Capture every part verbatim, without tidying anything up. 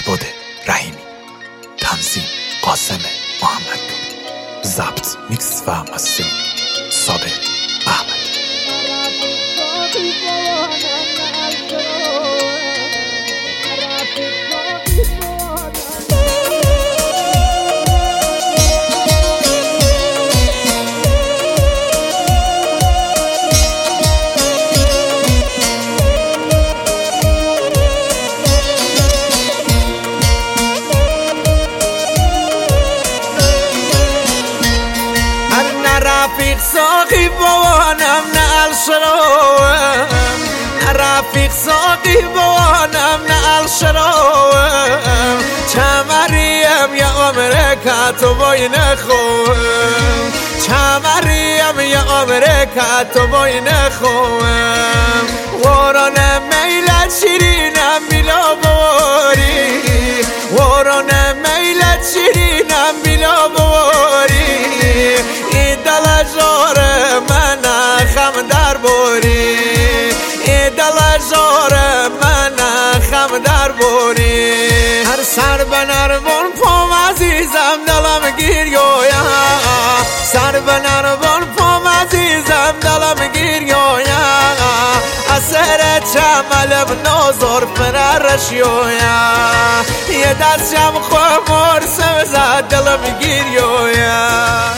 مهبد رحیمی، تنظیم قاسم محمد، ضبط میکس و مسترینگ صابر احمد. رفیق ساقی بوانم نه الشراوم، رفیق ساقی بوانم نه الشراوم، چمریم یا امریکا تو بای نخوام، چمریم یا امریکا تو بای نخوام، وران میلت شیرینم بیلا بواری، وران میلت شیرینم بیلا بواری، دل زور من خم در بوری، دل زور من خم در بوری، هر سر بنرون پام عزیزم دلم گیریویا، سر بنرون پام عزیزم دلم گیریویا، اثر چملم نازور فرارشیویا، یه دستم خمر سوزد دلم گیریویا.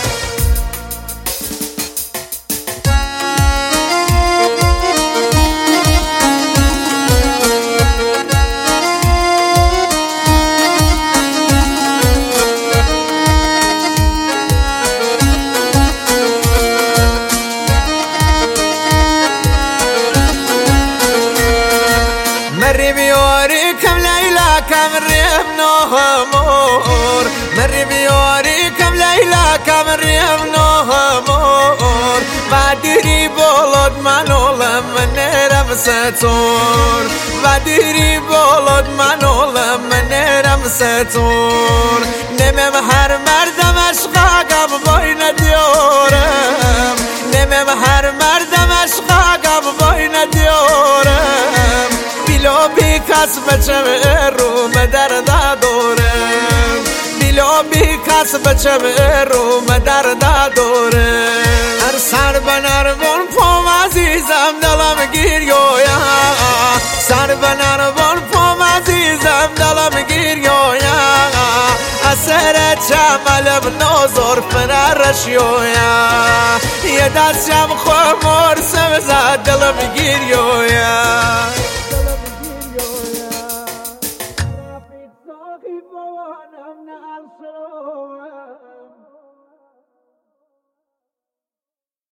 مري بيوري كم ليلى كم ريم نهمور، مري بيوري كم ليلى كم ريم نهمور، بدري بولد من ولم من نرم ستور، بدري بولد من ولم من نرم ستور، نمم هر مردم عشقاقم باين ديورم، نمم هر مردم عشقاقم باين ديورم، بیلو بی کس بچم رو مدر دادورم، بیلو بی کس بچم رو مدر دادورم، هر سر بنرون پام عزیزم دلم گیریویا، سر بنرون پام عزیزم دلم گیریویا، اثر چملم نازور فرارشیویا، یه دستم خمر سوزد دلم گیریویا.